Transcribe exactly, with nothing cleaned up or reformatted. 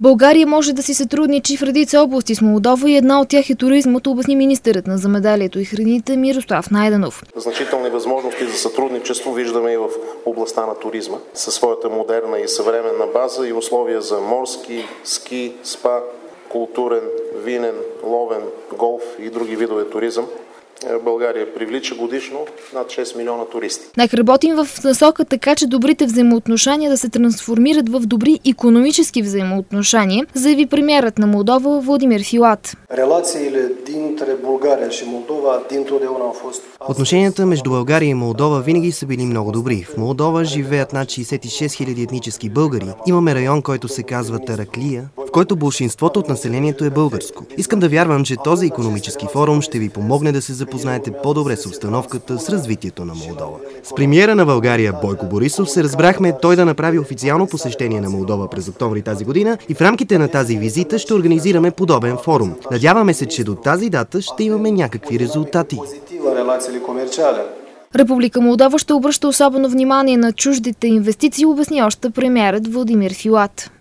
България може да си сътрудничи в редица области с Молдова и една от тях е туризмът, обясни министърът на земеделието и храните Мирослав Найденов. Значителни възможности за сътрудничество виждаме и в областта на туризма, със своята модерна и съвременна база и условия за морски, ски, спа, културен, винен, ловен, голф и други видове туризъм. България привлича годишно над шест милиона туристи. НАК работим в насока така, че добрите взаимоотношения да се трансформират в добри икономически взаимоотношения, заяви премиерът на Молдова Владимир Филат. Отношенията между България и Молдова винаги са били много добри. В Молдова живеят над шейсет и шест хиляди етнически българи. Имаме район, който се казва Тараклия, в който болшинството от населението е българско. Искам да вярвам, че този икономически форум ще ви помогне да се запознаете по-добре с обстановката, с развитието на Молдова. С премиера на България Бойко Борисов се разбрахме той да направи официално посещение на Молдова през октомври тази година и в рамките на тази визита ще организираме подобен форум. Надяваме се, че до тази дата ще имаме някакви резултати. Република Молдова ще обръща особено внимание на чуждите инвестиции, обясни още премиерът Владимир Филат.